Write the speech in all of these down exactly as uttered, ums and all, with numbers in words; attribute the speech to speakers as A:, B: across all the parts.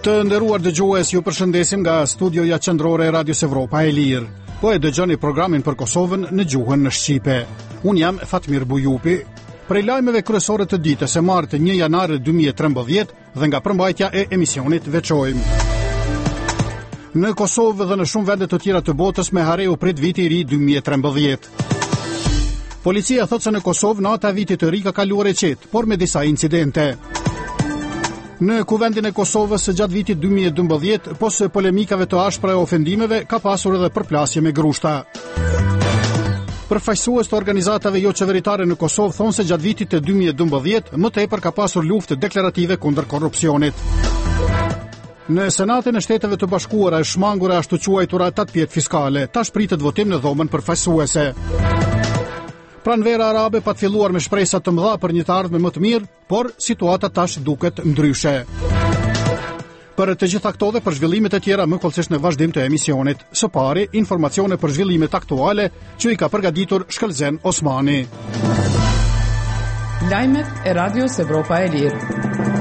A: Të nderuar dëgjues, ju përshëndesim nga studioja qendrore e Radios Evropa e Lirë. Po e dëgjoni programin për Kosovën në gjuhën në Shqipe. Unë jam Fatmir Bujupi. Prej lajmeve kryesore të ditës së martë një janar dy mijë e trembëdhjetë dhe nga përmbajtja e emisionit veçojmë. Në Kosovë dhe në shumë vende të tjera të botës me hareu prit viti i ri dy mijë e trembëdhjetë. Policia thotë se në Kosovë nata e vitit të ri ka kaluar e qetë, por me disa incidente. Në kuvendin e Kosovës gjatë vitit dy mijë e dymbëdhjetë, pos polemikave të ashpra e ofendimeve, ka pasur edhe përplasje me grushta. Përfaqësues të organizatave jo qeveritare në Kosovë thonë se gjatë vitit të dy mijë e dymbëdhjetë më tepër ka pasur luftë deklarative kundër korrupsionit. Në Senatin e Shteteve të Bashkuara është shmangur e ashtu quajtura tatpjet fiskale, tash pritet votim në dhomën përfaqësuese. Pranvera arabe pa të filluar me shpresa të mëdha për një të ardhme më të mirë, por situata tash duket ndryshe. Për të gjitha këto dhe për zhvillimet e tjera më kollësisht në vazhdim të emisionit. Së pari, informacione për zhvillimet aktuale që i ka përgatitur Shkëlzen Osmani.
B: Lajmet e Radios Evropa e Lirë.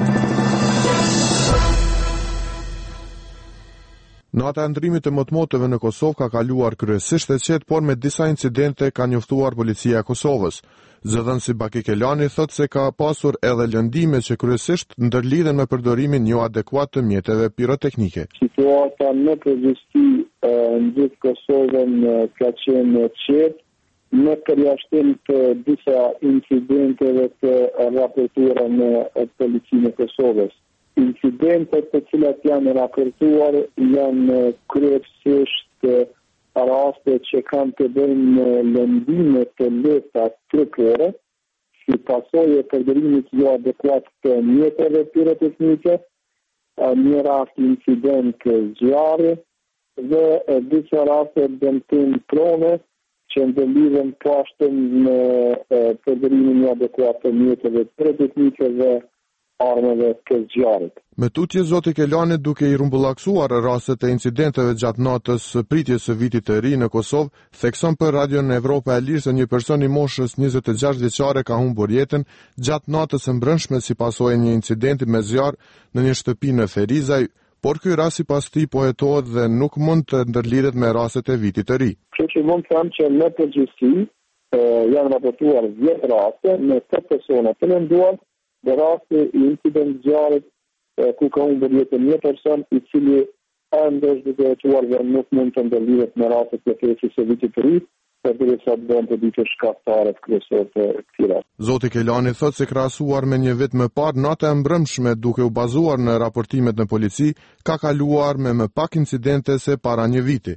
C: Nata e ndrimit të motmotëve në Kosovë ka kaluar kryesisht e qetë, por me disa incidente ka njoftuar policia e Kosovës. Zëdhënësi Baki Kelani thotë se ka pasur edhe lëndime që kryesisht ndërlidhen me përdorimin jo adekuat të mjeteve piroteknike.
D: Situata në përgjithësi në gjithë Kosovën ka qenë qetë, në përjashtim të disa incidenteve të raportuara në policinë e Kosovës. Incidentet të cilat janë raportuar janë kryesisht raste që kanë të bëjnë me lëndime të lehta trupore, si pasojë e përdorimit jo adekuat të mjeteve piroteknike, një rast incident zjarri dhe disa raste dëmtim prone që ndërlidhen pashtëm në përdorimin jo adekuat të mjeteve piroteknike dhe armëve të zjarrit.
C: Me tutje zoti Kelani duke i rumbullaksuar rastet e incidenteve gjatë natës së pritjes së vitit të ri në Kosovë, thekson për Radion Evropa e Lirë se një person i moshës njëzet e gjashtë vjeçare ka humbur jetën gjatë natës së mbrëmshme si pasojë e një incidenti me zjarr në një shtëpi në Ferizaj, por ky rast sipas tij po hetohet dhe nuk mund të ndërlidhet me rastet e vitit të ri.
D: Kështu që mund të them që në përgjithësi janë raportuar dhjetë raste me katër persona të lënduar dhe raste i incident zjarrit ku ka humbur jetën një person i cili ende është duke hetuar dhe nuk mund të ndërlidhet me rastet e fesës së vitit të ri, derisa të bëhen të ditë shkaktare kryesore të këtij rasti.
C: Zoti Kelani thotë se krahasuar me një vit më parë, nata e mbrëmshme duke u bazuar në raportimet në polici, ka kaluar me më pak incidente se para një viti.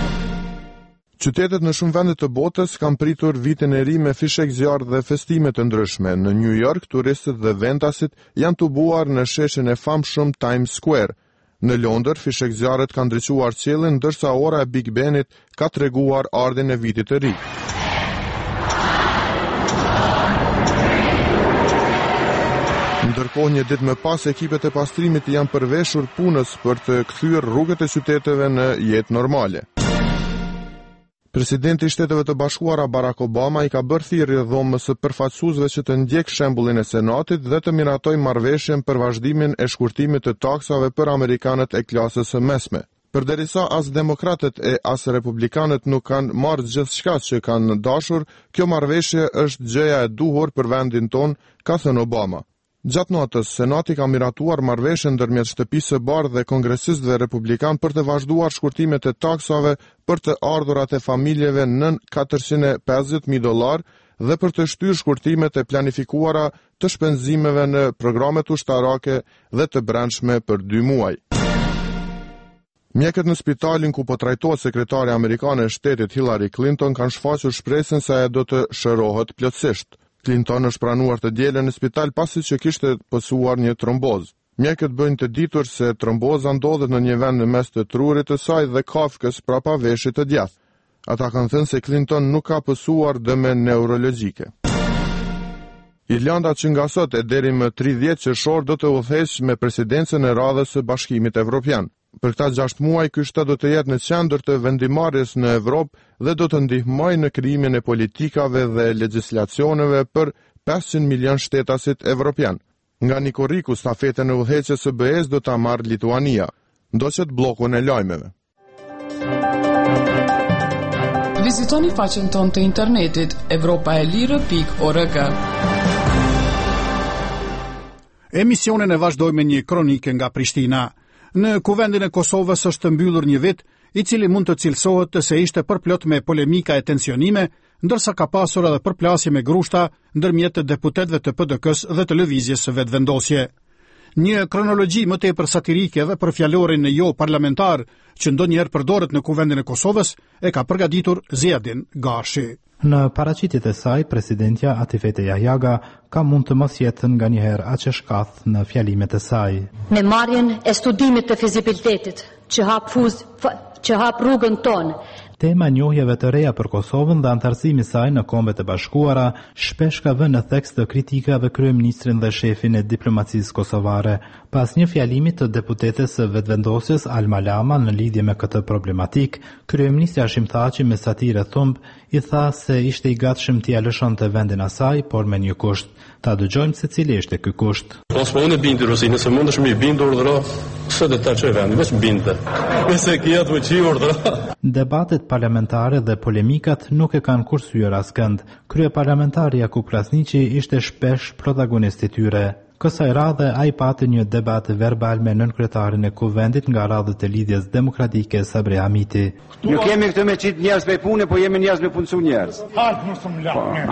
C: Qytetet në shumë vende të botës kanë pritur vitin e ri me fishek zjarr dhe festime të ndryshme. Në New York, turistët dhe ventasit janë tubuar në sheshin e famshëm Times Square. Në Londër, fishek zjarret kanë ndriçuar qiellin, ndërsa ora e Big Benit ka treguar ardhin e vitit të ri. Ndërkohë, një ditë më pas, ekipet e pastrimit janë përveshur punës për të kthyer rrugët e qyteteve në jetë normale. Presidenti i Shteteve të Bashkuara Barack Obama i ka bërë thirrje dhomës së përfaqësuesve që të ndjek shembullin e Senatit dhe të miratojë marrëveshjen për vazhdimin e shkurtimit të taksave për amerikanët e klasës së mesme. Përderisa as demokratët e as republikanët nuk kanë marrë gjithçka që kanë dashur, kjo marrëveshje është gjëja e duhur për vendin ton, ka thënë Obama. Gjatë natës, Senati ka miratuar marrëveshjen ndërmjet Shtëpisë së Bardhë dhe kongresistëve republikan për të vazhduar shkurtimet e taksave për të ardhurat e familjeve nën katërqind e pesëdhjetë mijë dollar dhe për të shtyrë shkurtimet e planifikuara të shpenzimeve në programet ushtarake dhe të brendshme për dy muaj. Mjekët në spitalin ku po trajtohet sekretare amerikane e shtetit Hillary Clinton kanë shfaqur shpresën se ajo do të shërohet plotësisht. Clinton është pranuar të dielën në spital pasi që kishte pësuar një trombozë. Mjekët bëjnë të ditur se tromboza ndodhet në një vend në mes të trurit të saj dhe kafkës prapa veshit të djathtë. Ata kanë thënë se Clinton nuk ka pësuar dëme neurologjike. Irlanda që nga sot e deri më tridhjetë qershor do të udhëheqë me presidencën e radhës së Bashkimit Evropian. Për këta gjashtë muaj, ky shtet do të jetë në qendër të vendimarrjes në Evropë dhe do të ndihmojë në krijimin e politikave dhe legjislacioneve për pesëqind milion shtetasit evropian. Nga Nikoriku, stafetën e udhëheqjes së B E-s do ta marrë Lituania. Ndoqet bllokun e lajmeve.
B: Vizitoni faqen tonë të internetit evropaelirë pikë org.
A: Emisionin e vazhdoj me një kronike nga Prishtina. Në kuvendin e Kosovës është mbyllur një vit, i cili mund të cilësohet se ishte përplot me polemika e tensionime, ndërsa ka pasur edhe përplasje me grushta ndërmjet të deputetëve të P D K-s dhe të lëvizjes së vetvendosje. Një kronologji më tepër satirike edhe për fjalorin e jo parlamentar që ndonjëherë përdoret në kuvendin e Kosovës e ka përgatitur Ziadin Gashi.
E: Në paraqitjet e saj, presidentja Atifete Jahjaga ka mund të mos jetën nga njëherë aq e shkath në fjalimet e saj.
F: Me marrjen e studimit të fizibilitetit që hap fuz që hap rrugën tonë.
E: Tema njohjeve të reja për Kosovën dhe antarësimi saj në Kombet e Bashkuara shpesh ka vënë në theks të kritikave kryeministrin dhe shefin e diplomacisë kosovare. Pas një fjalimi të deputetes së vetvendosjes Alma Lama në lidhje me këtë problematik, kryeministri Hashim Thaçi me satire thumb i tha se ishte i gatshëm t'i lëshonte vendin asaj, por me një kusht. Ta dëgjojmë se cili ishte ky kusht.
G: Mos unë bindi Rusi, nëse mundesh më bindi urdhëro, s'e do ta çoj vendin, veç binde. Nëse kia të çi urdhëro.
E: Debatet parlamentare dhe polemikat nuk e kanë kursyer askënd. Kryeparlamentari Jakub Krasniqi ishte shpesh protagonist i tyre. Kësaj radhe ai pati një debat verbal me nënkryetarin e kuvendit nga radhët e lidhjes demokratike Sabri Hamiti.
H: Nuk kemi këtë me qitë njerëz me punë, po jemi njerëz me punësu njerëz.
I: Hajtë mos më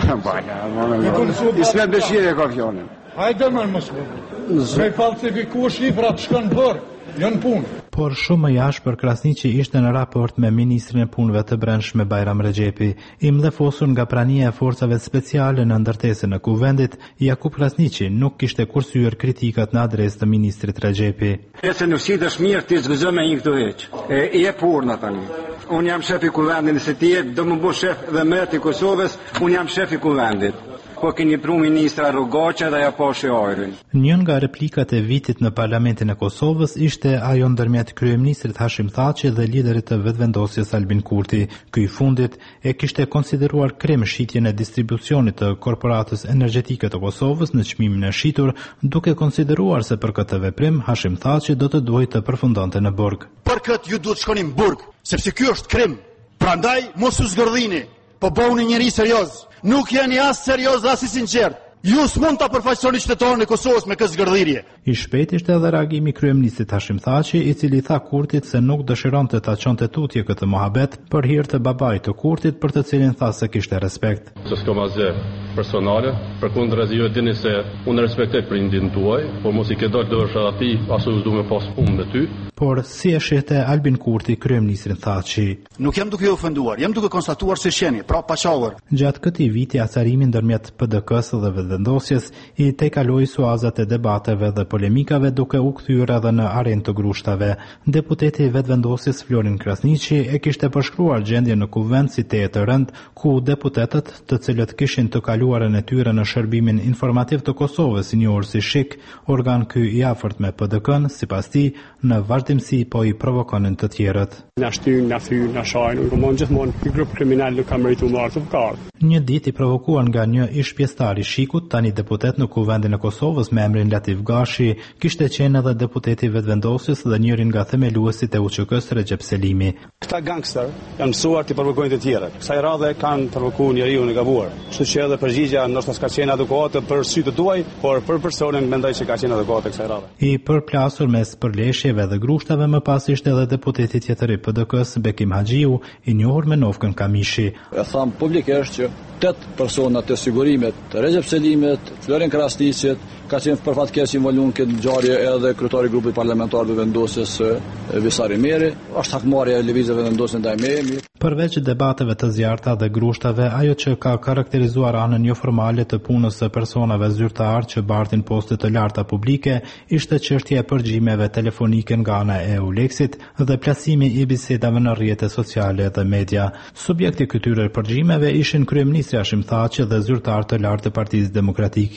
I: lakë.
H: Ismet Beshiri e ka fjonin.
I: Hajde më mos më. Me falsifiku shifrat shkon bërë, janë punë.
E: Por shumë më jashtë për Krasniqi ishte në raport me ministrin e punëve të brendshme Bajram Rexhepi. I mllefosur nga prania e forcave speciale në ndërtesën e kuvendit, Jakub Krasniqi nuk kishte kursyer kritikat në adresë të ministrit Rexhepi.
H: Nëse nuk shitesh mirë ti zgëzo me një këtu heq. E je purna tani. Unë jam shef i kuvendit, nëse ti je do më bësh shef dhe mret i Kosovës, unë jam shef i kuvendit. Po keni pru ministra Rrogaçe dhe ja poshë ajrin.
E: Një nga replikat e vitit në Parlamentin e Kosovës ishte ajo ndërmjet kryeministrit Hashim Thaçi dhe liderit të vetvendosjes Albin Kurti. Ky i fundit e kishte konsideruar krem shitjen e distribucionit të Korporatës Energjetike të Kosovës në çmimin e shitur, duke konsideruar se për këtë veprim Hashim Thaçi do të duhej të përfundonte në burg.
J: Për këtë ju duhet shkoni në burg, sepse ky është krim. Prandaj mos u zgërdhini, po bëuni njëri serioz. Nuk jeni as serioz dhe as i sinqert. Ju s'mund ta përfaqësoni qytetarën e Kosovës me këtë zgërdhirje.
E: I shpejt ishte edhe reagimi kryeministit Hashim Thaçi, i cili tha Kurtit se nuk dëshironte ta çonte tutje këtë mohabet për hir të babait të Kurtit, për të cilin tha se kishte respekt.
G: Se s'kam asgjë personale, përkundër ju e dini se unë respektoj prindin tuaj, por mos i ke dalë dorë aty, as u s'du me pas punë me ty.
E: Por si e shihte Albin Kurti kryeministrin Thaçi?
J: Nuk jam duke ju ofenduar, jam duke konstatuar se sheni, pra pa qavër.
E: Gjatë këtij viti acarimi ndërmjet P D K-s dhe vendosjes i tejkaloi suazat e debateve dhe polemikave, duke u kthyer edhe në arenë të grushtave. Deputeti i vetvendosjes Florin Krasniqi e kishte përshkruar gjendjen në kuvend si teje të rënd, ku deputetët, të cilët kishin të kaluarën e tyre në shërbimin informativ të Kosovës, i njohur si SHIK, organ ky i afërt me P D K-n, sipas tij, në vazhdimsi po i provokonin të tjerët.
K: Na shtyn, na fyn, na shajnë, unë gjithmonë një grup kriminal nuk ka meritu marrë të vëkarë.
E: Një ditë i provokuar nga një ish pjesëtar i Shikut, tani deputet në kuvendin e Kosovës me emrin Latif Gashi, kishte qenë edhe deputeti vetvendosjes dhe njërin nga themeluesit e U Q K-s Recep Selimi.
K: Këta gangster janë mësuar të provokojnë të tjerët. Kësaj radhe kanë provokuar njeriu në gabuar. Kështu që edhe përgjigjja ndoshta s'ka qenë adekuate për sy të tuaj, por për personin mendoj se ka qenë adekuate kësaj radhe.
E: I përplasur mes përleshjeve dhe grushtave, më pas ishte edhe deputeti tjetër i P D K-s Bekim Haxhiu, i njohur me Novkën Kamishi.
L: E tham publikisht që tetë personat të sigurimet, Recep Selimit, Florin Krasniqit, ka qenë për fatkeqësi involuar në këtë ngjarje edhe kryetari i grupit parlamentar të vendosjes Visari Meri, është hakmarrja e lëvizjeve vendosje ndaj meje.
E: Përveç debateve të zjarrta dhe grushtave, ajo që ka karakterizuar anën jo formale të punës së personave zyrtar që bartin poste të larta publike, ishte çështja e përgjimeve telefonike nga ana e Eulexit dhe plasimi i bisedave në rrjete sociale dhe media. Subjekti këtyre përgjimeve ishin kryeministri Hashim Thaçi dhe zyrtar të lartë të Partisë Demokratike.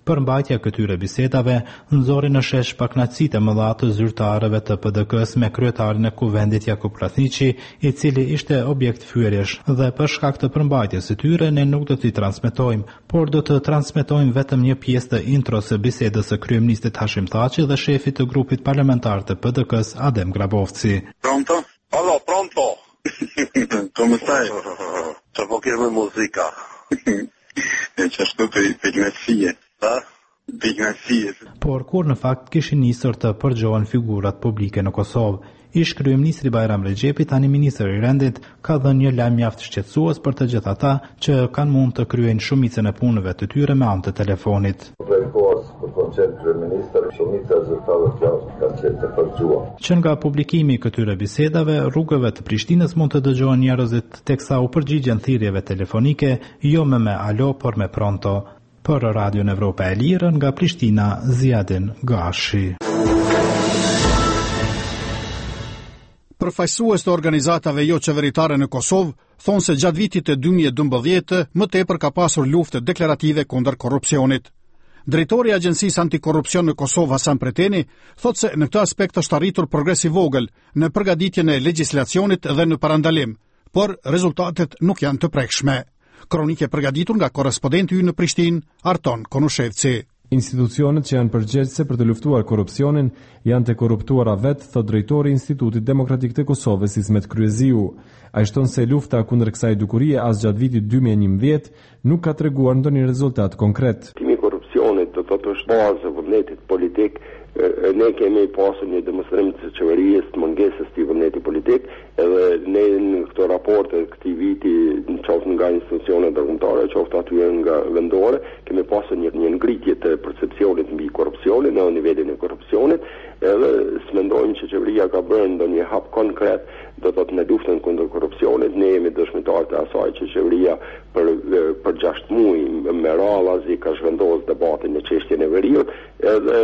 E: Përmbajtja këtyre bisedave nxori në shesh pakënaqësitë e mëdha të zyrtarëve të P D K-s me kryetarin e kuvendit Jakub Krasniqi, i cili ishte objekt fyerjesh, dhe për shkak të përmbajtjes së tyre ne nuk do t'i transmetojmë, por do të transmetojmë vetëm një pjesë të intros së bisedës së kryeministit Hashim Thaçi dhe shefit të grupit parlamentar të P D K-s Adem Grabovci.
M: Pronto? Allo, pronto? Come stai? Tra poco che musica. E c'è sto per pignazie, ha? Pignazie.
E: Por kur në fakt kishin nisur të përgjohen figurat publike në Kosovë. Ish kryeministri Bajram Rexhepi, tani ministri i Rendit, ka dhënë një lajm mjaft shqetësues për të gjithë ata që kanë mund të kryejnë shumicën e punëve të tyre me anë të telefonit. Që nga publikimi i këtyre bisedave, rrugëve të Prishtinës mund të dëgjohen njerëzit teksa u përgjigjen thirrjeve telefonike, jo me me alo, por me pronto. Për Radion Evropa e Lirë, nga Prishtina, Ziadin Gashi.
A: Përfaqësues të organizatave jo qeveritare në Kosovë thonë se gjatë vitit të dy mijë e dymbëdhjetë më tepër ka pasur lufte deklarative kundër korrupsionit. Drejtori i Agjencisë Antikorrupsion në Kosovë, Hasan Preteni, thotë se në këtë aspekt është arritur progres i vogël në përgatitjen e legjislacionit dhe në parandalim, por rezultatet nuk janë të prekshme. Kronikë e përgatitur nga korrespondenti ynë në Prishtinë, Arton Konushevci.
N: Institucionet që janë përgjegjëse për të luftuar korrupsionin janë të korruptuara vetë, thot drejtori i Institutit Demokratik të Kosovës, Ismet Kryeziu. Ai shton se lufta kundër kësaj dukurie as gjatë vitit dy mijë e njëmbëdhjetë nuk ka treguar ndonjë rezultat konkret.
O: Timi i korrupsionit do të thotë bazë e vullnetit politik. Ne kemi pasur një demonstrim të qeverisë të mungesës të vullnetit politik, edhe ne në këto raporte këtij viti, në qoftë nga institucionet ndërkombëtare, qoftë aty nga vendore, kemi pasur një, një ngritje të percepcionit mbi korrupsionin në nivelin e korrupsionit, edhe s'mendojmë që qeveria ka bërë ndonjë hap konkret, do të thotë në luftën kundër korrupsionit. Ne jemi dëshmitar të asaj që qeveria për për gjashtë muaj me radhë ka zhvendosur debatin në çështjen e veriut, edhe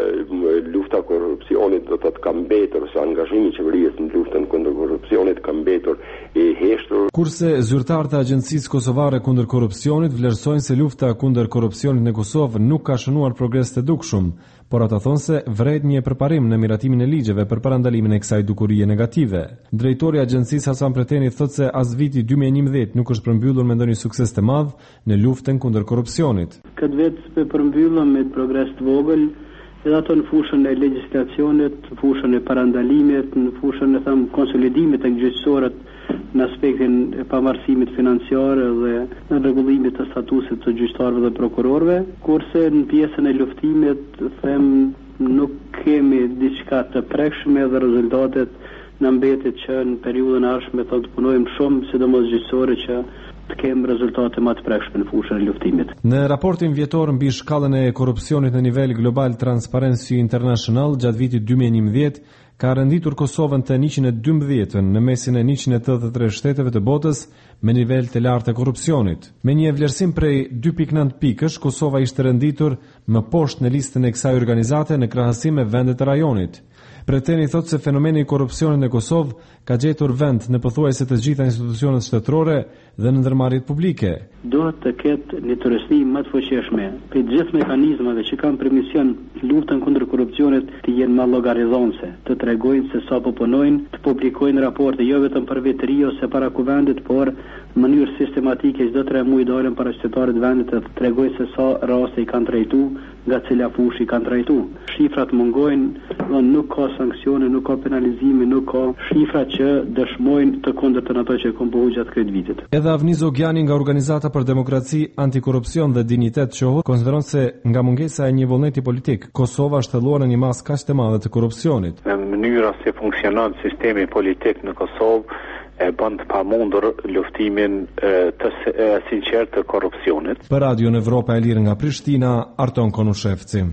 O: lufta korrupsionit do të të ka mbetur, ose angazhimi i qeverisë në luftën kundër korrupsionit ka mbetur i heshtur.
N: Kurse zyrtarët e Agjencisë Kosovare kundër korrupsionit vlerësojnë se lufta kundër korrupsionit në Kosovë nuk ka shënuar progres të dukshëm, por ata thonë se vret një përparim në miratimin e ligjeve për parandalimin e kësaj dukurie negative. Drejtori i Agjencisë Hasan Preteni thotë se as viti dy mijë e njëmbëdhjetë nuk është përmbyllur me ndonjë sukses të madh në luftën kundër korrupsionit.
P: Këtë vit për përmbyllur me progres të vogël, edhe ato në fushën e legjislacionit, në fushën e parandalimit, në fushën e tham konsolidimit të gjyqësorët në aspektin e pavarësimit financiar dhe në rregullimit të statusit të gjyqtarëve dhe prokurorëve, kurse në pjesën e luftimit them nuk kemi diçka të prekshme dhe rezultatet në mbetet që në periudhën e ardhshme të punojmë shumë, sidomos gjyqësorë që të kemë rezultate më të prekshme në fushën e luftimit.
N: Në raportin vjetor mbi shkallën e korrupsionit në nivel global Transparency International gjatë vitit dy mijë e njëmbëdhjetë, ka renditur Kosovën të njëqind e dymbëdhjetën në mesin e njëqind e tetëdhjetë e tre shteteve të botës me nivel të lartë të korrupsionit. Me një vlerësim prej dy pikë nëntë pikësh, Kosova ishte renditur më poshtë në listën e kësaj organizate në krahasim me vendet e rajonit. Preteni thotë se fenomeni i korrupsionit në Kosovë ka gjetur vend në pothuajse të gjitha institucionet shtetërore dhe në ndërmarrjet publike.
P: Duhet të ketë një tërësi më të fuqishme për gjithë mekanizmave që kanë për mision luftën kundër korrupsionit të jenë më llogarizonse, të tregojnë se sa po punojnë, të publikojnë raporte jo vetëm për vetëri ose para kuvendit, por në mënyrë sistematike çdo tre muaj dalën para qytetarëve të vendit të tregojnë se sa raste i kanë trajtuar, nga cila fushë i kanë trajtuar. Shifrat mungojnë, dhe nuk ka sanksione, nuk ka penalizime, nuk ka shifra që dëshmojnë të kundërtën ato që kanë bëhuar gjatë këtij vitit.
N: Edhe Avniz Ogjani nga Organizata për Demokraci, Antikorrupsion dhe Dinjitet qohët, konsideron se nga mungesa e një vullneti politik, Kosova është thellur në një masë kaq të madhe të korrupsionit.
Q: Në mënyra se funksionon sistemi politik në Kosovë e bën të pamundur luftimin të sinqert të korrupsionit.
N: Për Radion Evropa e Lirë nga Prishtina, Arton Konushevci.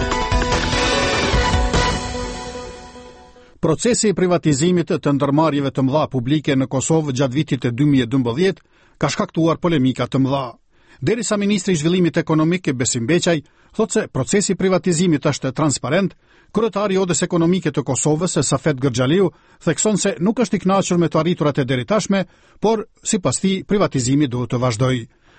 A: Procesi i privatizimit të ndërmarrjeve të mëdha publike në Kosovë gjatë vitit të dy mijë e dymbëdhjetë ka shkaktuar polemika të mëdha. Derisa ministri i zhvillimit ekonomik Besim Beqaj thotë se procesi i privatizimit është transparent, kryetari i Odës Ekonomike të Kosovës, Safet Gërxhaliu, thekson se nuk është i kënaqur me të arriturat e deri tashme, por sipas tij privatizimi duhet të vazhdojë.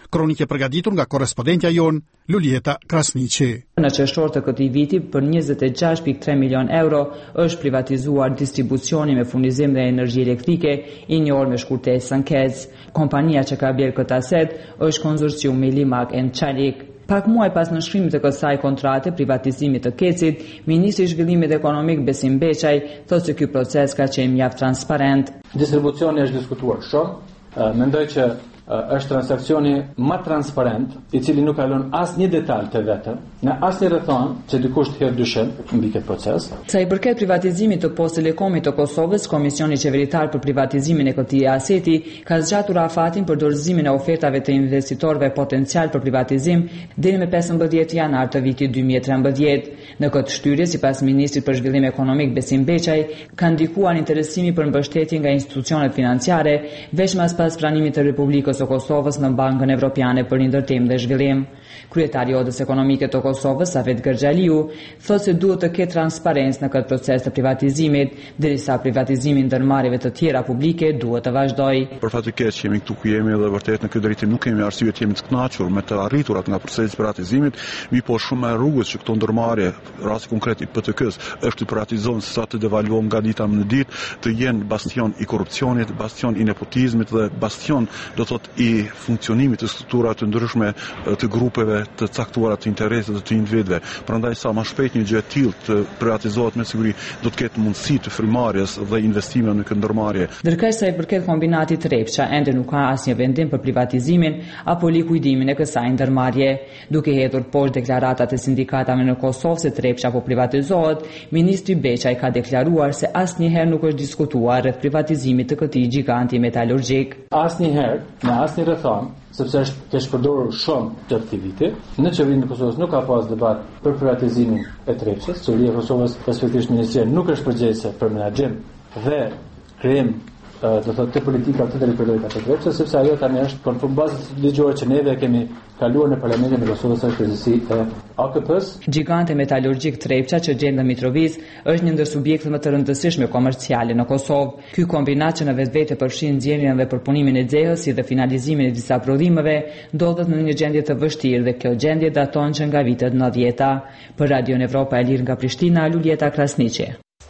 A: Kronikë e përgatitur nga korrespondentja jon Lulieta Krasniqi.
R: Në qershor të këtij viti për njëzet e gjashtë pikë tre milion euro është privatizuar distribucioni me furnizim dhe energji elektrike i njohur me shkurtesën K E Z. Kompania që ka blerë këtë aset është konsorciumi Limak and Çalik. Pak muaj pas nënshkrimit të kësaj kontrate privatizimit të Kecit, Ministri i Zhvillimit Ekonomik Besim Beçaj thotë se ky proces ka qenë mjaft transparent.
S: Distribucioni është diskutuar shumë, mendoj që është transakcioni më transparent, i cili nuk ka lënë asnjë detaj të vetëm, në asnjë rrethon që dikush të hedhë dyshim mbi këtë proces.
R: Sa i përket privatizimit të Post Telekomit të Kosovës, Komisioni Qeveritar për privatizimin e këtij aseti ka zgjatur afatin për dorëzimin e ofertave të investitorëve potencial për privatizim deri më pesëmbëdhjetë janar të vitit dy mijë e trembëdhjetë. Në këtë shtyrje, sipas Ministrit për Zhvillim Ekonomik Besim Beçaj, ka ndikuar interesimi për mbështetje nga institucionet financiare, veç mas pas pranimit të Republikës së Kosovës në Bankën Evropiane për Ndërtim dhe Zhvillim. Kryetari i Odës Ekonomike të Kosovës, Safet Gërxhaliu, thotë se duhet të ketë transparencë në këtë proces të privatizimit, derisa privatizimi i ndërmarrjeve të tjera publike duhet të vazhdojë.
T: Për fat të keq që jemi këtu ku jemi dhe vërtet në këtë drejtim nuk kemi arsye të jemi të kënaqur me të arriturat nga procesi i privatizimit, mi po shumë e rrugës që këto ndërmarrje, rasti konkret i P T K-s, është të privatizojnë sa të devaluohen nga dita në ditë, të jenë bastion i korrupsionit, bastion i nepotizmit dhe bastion do të thotë i funksionimit të strukturave të ndryshme të grupeve të caktuara të interesit të individëve. Prandaj sa më shpejt një gjë e tillë të privatizohet me siguri do të ketë mundësi të frymarrjes dhe investime në këtë ndërmarrje.
R: Ndërkësh sa i përket kombinatit Trepça, ende nuk ka asnjë vendim për privatizimin apo likuidimin e kësaj ndërmarrje. Duke hedhur poshtë deklaratat e sindikatave në Kosovë se Trepça po privatizohet, Ministri Beçaj ka deklaruar se asnjëherë nuk është diskutuar rreth privatizimit të këtij giganti metalurgjik.
S: Asnjëherë, në asnjë rrethon, sepse është kesh përdorur shumë gjatë këtij viti, në qeverinë e Kosovës nuk ka pas debat për privatizimin e Trepçës. Qeveria e Kosovës, respektivisht ministria, nuk është përgjegjëse për menaxhim dhe krijim do thotë të politika të drejtuara të Trepçës, sepse ajo tani është konform bazës ligjore që neve kemi kaluar në Parlamentin e Kosovës së përgjithësi e A K P-s.
R: Gjigante metalurgjik Trepça që gjendet në Mitrovic është një ndër subjektet më të rëndësishme komerciale në Kosovë. Ky kombinat që në vetvete përfshin nxjerrjen dhe përpunimin e xehës si dhe finalizimin e disa prodhimeve ndodhet në një gjendje të vështirë dhe kjo gjendje daton që nga vitet nëntëdhjetë. Për Radio Evropa e Lirë nga Prishtina, Lulieta Krasniqi.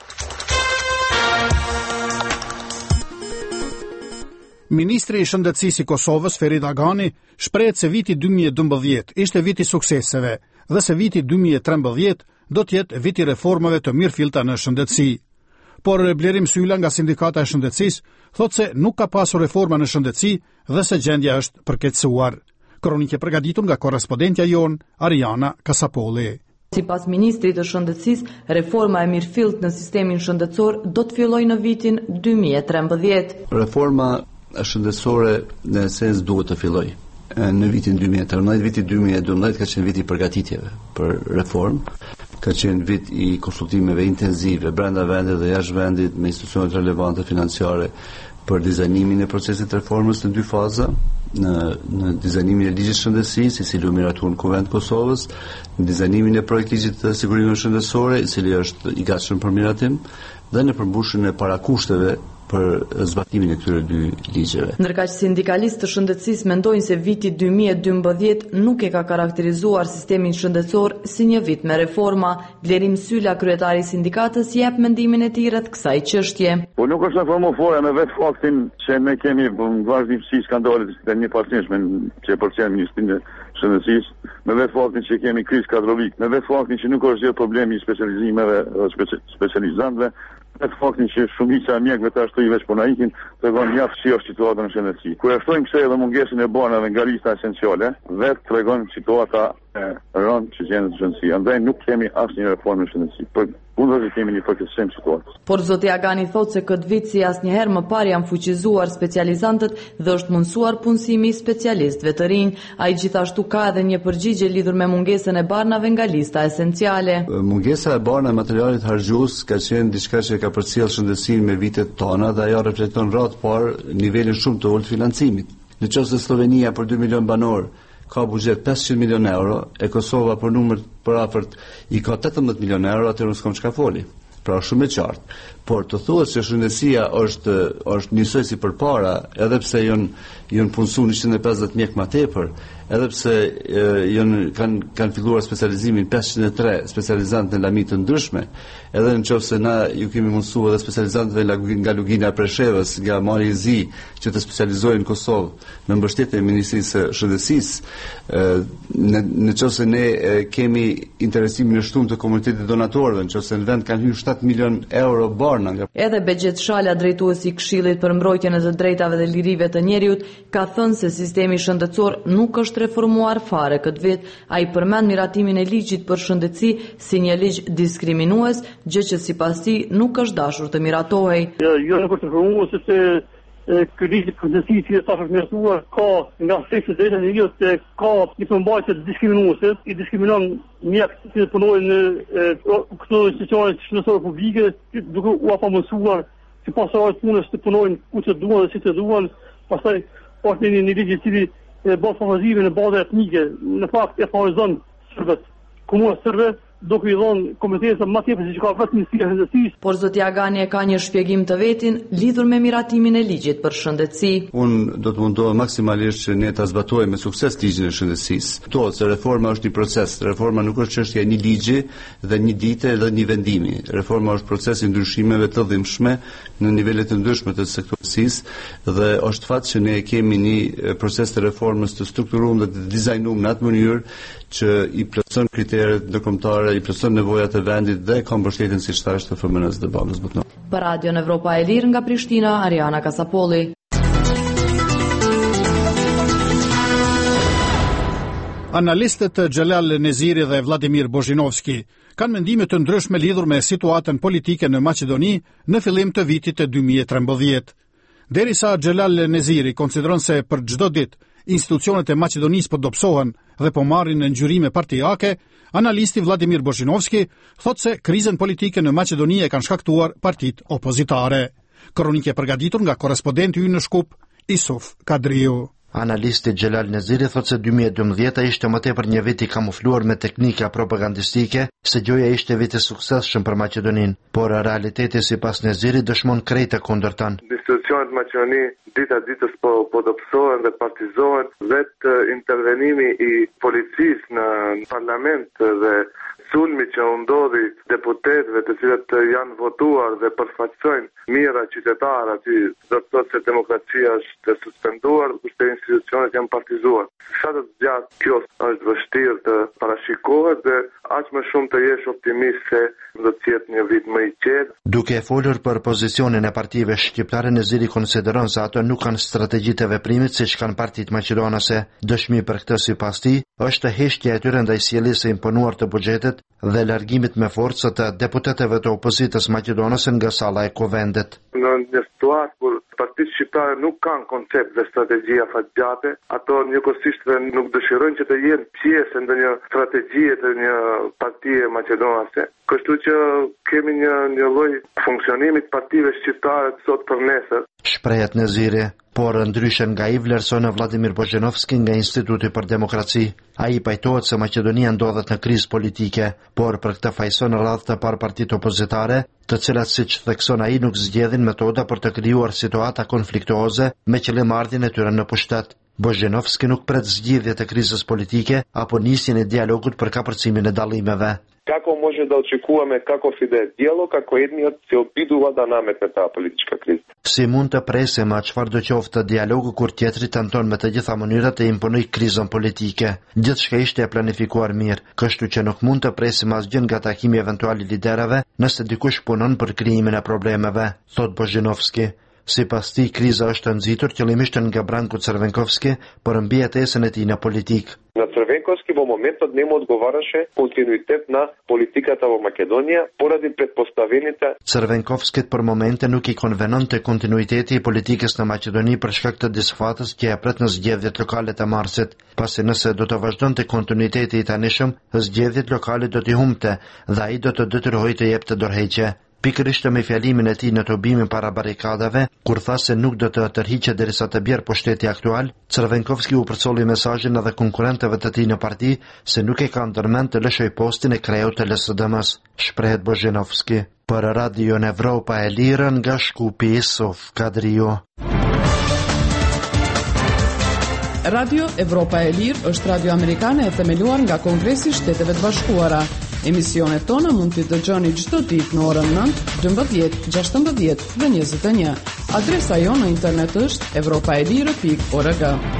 A: Ministri i Shëndetësisë i Kosovës, Ferit Agani, shprehet se viti dy mijë e dymbëdhjetë ishte viti i sukseseve dhe se viti dy mijë e trembëdhjetë do të jetë viti i reformave të mirëfillta në shëndetësi. Por Blerim Sylla nga Sindikata e Shëndetësisë thotë se nuk ka pasur reforma në shëndetësi dhe se gjendja është përkeqësuar. Kronikë e përgatitur nga korrespondentja jon Ariana Kasapolli.
U: Sipas Ministrit të Shëndetësisë, reforma e mirëfillt në sistemin shëndetësor do të fillojë në vitin dy mijë e trembëdhjetë.
V: Reforma shëndetësore në esencë duhet të fillojë në vitin dy mijë e trembëdhjetë. Viti dy mijë e dymbëdhjetë ka qenë viti i përgatitjeve për reformë, ka qenë vit i konsultimeve intensive brenda vendit dhe jashtë vendit me institucionet relevante financiare për dizajnimin e procesit të reformës në dy faza, në, në dizajnimin e ligjit shëndetësisë, i cili u miratuar në Kuvend Kosovës, në dizajnimin e projektit të sigurimeve shëndetësore, i cili është i gatshëm për miratim, dhe në përmbushjen e parakushteve për zbatimin e këtyre dy ligjeve.
U: Ndërkaq sindikalistë të shëndetësisë mendojnë se viti dy mijë e dymbëdhjetë nuk e ka karakterizuar sistemin shëndetësor si një vit me reforma. Blerim Sylla, kryetari i sindikatës, jep mendimin e tij rreth kësaj çështje.
W: Po nuk është reformofore me vetë faktin që ne kemi vazhdimsi skandalet të një pasnjëshme që përcjell Ministrinë e Shëndetësisë, me vetë faktin që kemi krizë kadrovik, me vetë faktin që nuk është gjë problemi i specializimeve dhe specializantëve, me të faktin që shumica e mjekëve të ashtu i veç po na ikin, tregon mjaft si është situata në shëndetësi. Kur e shtojmë kësaj edhe mungesën e banave nga lista esenciale, vetë tregon situata e rëndë që gjendet në shëndetësi. Andaj nuk kemi asnjë reformë në shëndetësi. Për kundër kemi një përkeqësim situatës.
U: Por zoti Agani thotë se këtë vit si asnjëherë më parë janë fuqizuar specializantët dhe është mundsuar punësimi i specialistëve të rinj. Ai gjithashtu ka edhe një përgjigje lidhur me mungesën e barnave nga lista esenciale.
V: Mungesa e barna e materialit harxhues ka qenë diçka që ka përcjell shëndetësinë me vitet tona dhe ajo reflekton rreth parë nivelin shumë të ulët financimit. Në qoftë se Slovenia për dy milion banor ka buxhet pesëqind milion euro, e Kosova për numër për afërt i ka tetëmbëdhjetë milion euro, atëherë nuk kam çka foli. Pra shumë e qartë. Por të thuhet se shëndetësia është është njësoj si përpara, edhe pse jon janë punësuar njëqind e pesëdhjetë mjek më tepër, edhe pse janë kanë kanë filluar specializimin pesëqind e tre specializantë në lami të ndryshme, edhe nëse na ju kemi mundsuar edhe specializantëve nga Lugina e Preshevës, nga Mari i Zi, që të specializohen në Kosovë me mbështetje e Ministrisë së Shëndetësisë, në nëse ne kemi interesimin e shtunë të komunitetit donatorëve, nëse në vend kanë hyrë shtatë milion euro barna nga.
U: Edhe Begjet Shala, drejtuesi i Këshillit për mbrojtjen e të drejtave dhe lirive të njeriut, ka thënë se sistemi shëndetësor nuk është reformuar fare këtë vit. Ai përmend miratimin e ligjit për shëndetësi si një ligj diskriminues, gjë që sipas tij nuk është dashur të miratohej.
B: Jo, jo nuk është reformuar sepse ky ligj për shëndetësi që është miratuar ka nga seksi të drejtave të njeriut ka një përmbajtje diskriminuese, i diskriminon mjekët që punojnë në këto institucione shëndetësore publike, duke u afamësuar si pasojë punës të punojnë ku të duan dhe si të duan, pastaj është një, një ligj i cili bën favorizimin në bazë etnike, në fakt e favorizon serbët. Komuna serbe duke i dhënë komunitetit më tepër se ka vetëm Ministria e Shëndetësisë.
U: Por zoti Agani e ka një shpjegim të vetin lidhur me miratimin e ligjit për shëndetësi.
V: Unë do të mundohem maksimalisht që ne ta zbatojmë me sukses ligjin e shëndetësisë. To se reforma është një proces, reforma nuk është çështja e një ligji dhe një dite dhe një vendimi. Reforma është proces i ndryshimeve të dhimbshme në nivele të ndryshme të sektorisë dhe është fat që ne kemi një proces të reformës të strukturuar dhe të dizajnuar në atë mënyrë që i plotson kriteret ndërkombëtare, i plotson nevojat e vendit dhe ka mbështetjen siç thash të F M N-s dhe Bankës Botërore.
U: Për Radion Evropa e Lirë nga Prishtina, Ariana Kasapolli.
A: Analistët Xhelal Neziri dhe Vladimir Bozhinovski kanë mendime të ndryshme lidhur me situatën politike në Maqedoni në fillim të vitit të dy mijë e trembëdhjetë. Derisa Xhelal Neziri konsideron se për çdo ditë institucionet e Maqedonisë po dobësohen dhe po marrin në ngjyrime partijake, analisti Vladimir Bozhinovski thotë se krizën politike në Maqedoni e kanë shkaktuar partitë opozitare. Kronikë e përgatitur nga korrespondenti ynë në Shkup, Isuf Kadriu.
C: Analisti Xhelal Neziri thotë se dy mijë e dymbëdhjetë ishte më tepër një vit i kamufluar me teknika propagandistike, se gjoja ishte vit i suksesshëm për Maqedoninë, por realiteti sipas Neziri dëshmon krejt e kundërtën.
D: Institucionet Maqedoni dita ditës po po dobësohen dhe partizohen, vetë intervenimi i policisë në parlament dhe sulmi që u ndodhi deputetëve të cilët janë votuar dhe përfaqësojnë mira qytetarë aty, do të thotë se demokracia është suspenduar, kurse institucionet janë partizuar. Sa të gjatë kjo është vështirë të parashikohet dhe aq më shumë të jesh optimist se do të jetë një vit më i qetë.
C: Duke folur për pozicionin e partive shqiptare, Neziri konsideron se ato nuk kanë strategji të veprimit siç kanë partitë maqedonase. Dëshmi për këtë sipas tij është heqja e tyre ndaj sjelljes së imponuar të buxhetit dhe largimit me forcë të deputetëve të opozitës maqedonase nga salla e Kuvendit.
D: Në një situatë kur partitë shqiptare nuk kanë koncept dhe strategji afatgjate, ato njëkohësisht nuk dëshirojnë që të jenë pjesë ndonjë strategjie të një partie maqedonase. Kështu që kemi një një lloj funksionimi të partive shqiptare sot për nesër.
C: Shprehet Neziri, por ndryshe nga i vlerëson Vladimir Bozhinovski nga Instituti për Demokraci. Ai pajtohet se Maqedonia ndodhet në krizë politike, por për këtë fajson radhë të parë partitë opozitare, të cilat siç thekson ai nuk zgjedhin metoda për të krijuar situata konfliktuoze me qëllim ardhjen e tyre në pushtet. Bozhinovski nuk pret zgjidhje të krizës politike apo nisjen e dialogut për kapërcimin e dallimeve.
D: Kako može da očekujeme kako ide dijalog ako jedni od se obiduva da namete ta politička kriza?
C: Si mund të presim a çfarëdo qoftë dialogu kur tjetri tenton me të gjitha mënyrat të imponojë krizën politike. Gjithçka ishte e planifikuar mirë, kështu që nuk mund të presim asgjë nga takimi eventual i liderëve nëse dikush punon për krijimin e problemeve, thot Bozhinovski. Sipas tij, kriza është nxitur qëllimisht nga Branko Crvenkovski për mbijetesën e tij në politikë.
D: На Црвенковски во моментот нему одговараше континуитет на политиката во Македонија поради предпоставените.
C: Црвенковскит për momente nuk i konvenonte kontinuiteti i politikës në Maqedoni për shkak të disfatës që ia pret në zgjedhjet lokale të marsit. Pasi nëse do të vazhdonte kontinuiteti i tanishëm, zgjedhjet lokale do t'i humbte dhe ai do të detyrohej të jepte dorëheqje. Pikërisht me fjalimin e tij në tobimin para barikadave, kur tha se nuk do të tërhiqet derisa të bjerë pushteti aktual, Crvenkovski u përcolli mesazhin edhe konkurrentëve të tij në parti se nuk e ka ndërmend të lëshoj postin e kreut të L S D M-s, shprehet Bozhinovski. Për Radion Evropa e Lirë nga Shkupi, Isuf Kadriu.
F: Radio Evropa e Lirë është radio amerikane e themeluar nga Kongresi i Shteteve të Bashkuara. Emisionet tona mund t'i dëgjoni çdo ditë në orën nëntë, dymbëdhjetë, gjashtëmbëdhjetë dhe njëzet e një. Adresa jonë në internet është evropaelire pikë org.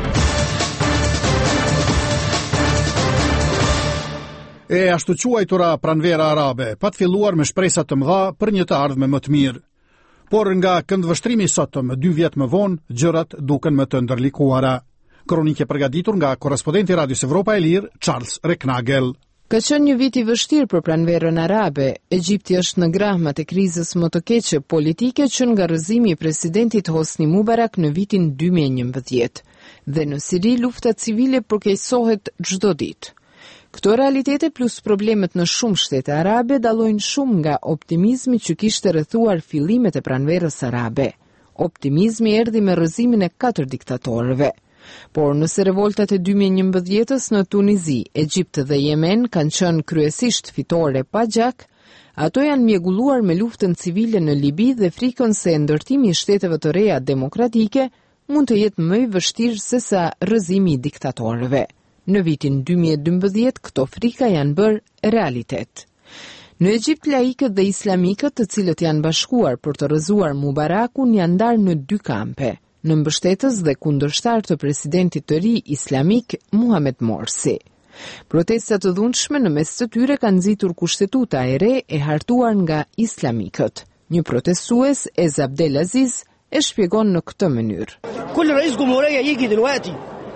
A: E ashtu quajtura pranvera arabe, pa të filluar me shpresa të mëdha për një të ardhme më të mirë. Por nga këndvështrimi sotëm dy vjet më vonë, gjërat duken më të ndërlikuara. Kronike përgatitur nga korrespondenti Radios Evropa e Lirë, Charles Reknagel.
H: Ka qenë një vit i vështirë për pranverën arabe. Egjipti është në grahmat e krizës më të keqe politike që nga rrëzimi i presidentit Hosni Mubarak në vitin dy mijë e njëmbëdhjetë. Dhe në Siri lufta civile përkeqësohet çdo ditë. Këto realitete plus problemet në shumë shtete arabe dallojnë shumë nga optimizmi që kishte rrethuar fillimet e pranverës arabe. Optimizmi erdhi me rrëzimin e katër diktatorëve. Por nëse revoltat e dy mijë e njëmbëdhjetës në Tunizi, Egjipt dhe Yemen kanë qenë kryesisht fitore pa gjak, ato janë mjegulluar me luftën civile në Libi dhe frikën se ndërtimi i shteteve të reja demokratike mund të jetë më i vështirë se sa rrëzimi i diktatorëve. Në vitin dy mijë e dymbëdhjetë këto frika janë bërë realitet. Në Egjipt laikët dhe islamikët, të cilët janë bashkuar për të rrëzuar Mubarakun, janë ndarë në dy kampe, në mbështetës dhe kundërshtar të presidentit të ri islamik Muhamet Morsi. Protestat të dhunshme në mes të tyre kanë nxitur kushtetuta e re e hartuar nga islamikët. Një protestues, Ez Abdelaziz, e shpjegon në këtë mënyrë.
I: كل رئيس جمهورية يجي دلوقتي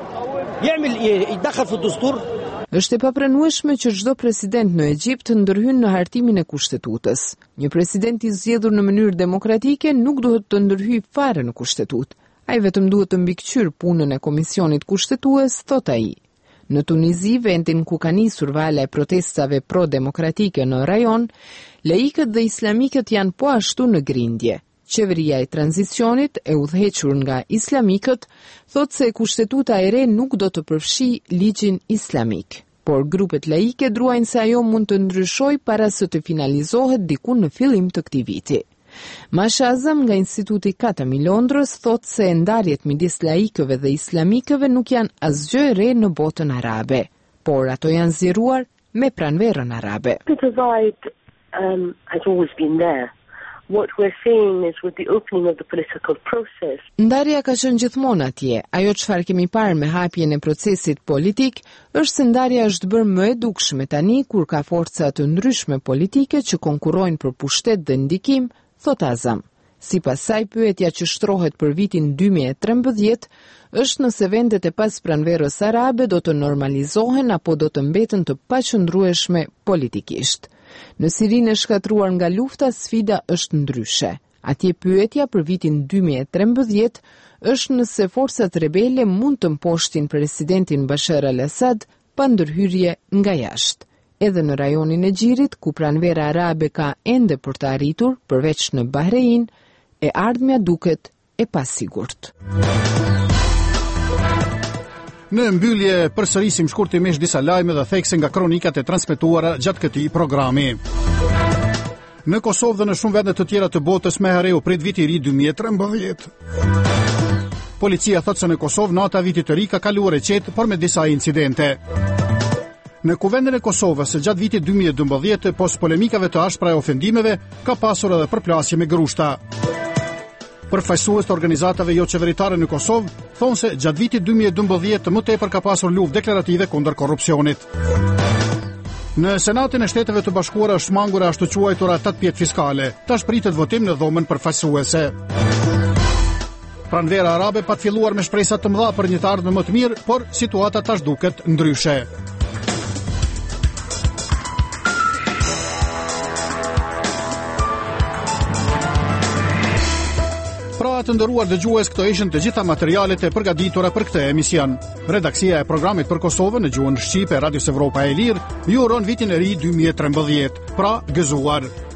I: يعمل يتدخل في الدستور.
H: Është e papranueshme që çdo president në Egjipt ndërhyn në hartimin e kushtetutës. Një president i zgjedhur në mënyrë demokratike nuk duhet të ndërhyjë fare në kushtetutë. Ai vetëm duhet të mbikëqyr punën e komisionit kushtetues, thot ai. Në Tunizi, vendin ku ka nisur vala e protestave pro-demokratike në rajon, laikët dhe islamikët janë po ashtu në grindje. Qeveria e tranzicionit, e udhëhequr nga islamikët, thot se kushtetuta e re nuk do të përfshi ligjin islamik. Por grupet laike druajnë se ajo mund të ndryshojë para se të finalizohet diku në fillim të këtij viti. Masha Azam nga Instituti Katam i Londrës thot se ndarjet midis laikëve dhe islamikëve nuk janë asgjë e re në botën arabe, por ato janë zgjeruar me pranverën arabe.
X: The divide um, has always been there. What we're seeing is with the opening of the political process.
H: Ndarja ka qenë gjithmonë atje. Ajo çfarë kemi parë me hapjen e procesit politik është se ndarja është bërë më e dukshme tani kur ka forca të ndryshme politike që konkurrojnë për pushtet dhe ndikim, thot Azam. Sipas saj, pyetja që shtrohet për vitin dy mijë e trembëdhjetë është nëse vendet e pas pranverës arabe do të normalizohen apo do të mbeten të paqëndrueshme politikisht. Në Sirinë e shkatruar nga lufta, sfida është ndryshe. Atje pyetja për vitin dy mijë e trembëdhjetë është nëse forcat rebele mund të mposhtin presidentin Bashar al-Assad pa ndërhyrje nga jashtë. Edhe në rajonin e Xhirit, ku pranvera arabe ka ende për të arritur, përveç në Bahrein, e ardhmja duket e pasigurt.
A: Në mbyllje përsërisim shkurtimisht disa lajme dhe thekse nga kronikat e transmetuara gjatë këtij programi. Në Kosovë dhe në shumë vende të tjera të botës me herë u prit viti i ri dy mijë e trembëdhjetë. Policia thotë se në Kosovë nata vitit të ri ka kaluar e qetë, por me disa incidente. Në kuvendin e Kosovës gjatë vitit dy mijë e dymbëdhjetë, pos polemikave të ashpra e ofendimeve, ka pasur edhe përplasje me grushta. Përfaqësues të organizatave jo qeveritare në Kosovë thonë se gjatë vitit dy mijë e dymbëdhjetë më tepër ka pasur luftë deklarative kundër korrupsionit. Në Senatin e Shteteve të Bashkuara është mangur ashtu quajtura tatpjet fiskale. Tash pritet votim në dhomën përfaqësuese. Pranvera arabe pa të filluar me shpresa të mëdha për një të ardhme më të mirë, por situata tash duket ndryshe. Pra të nderuar dëgjues, këto ishin të gjitha materialet e përgatitura për këtë emision. Redaksia e programit për Kosovën në gjuhën shqipe Radios Evropa e Lirë ju uron vitin e ri dy mijë e trembëdhjetë, pra gëzuar.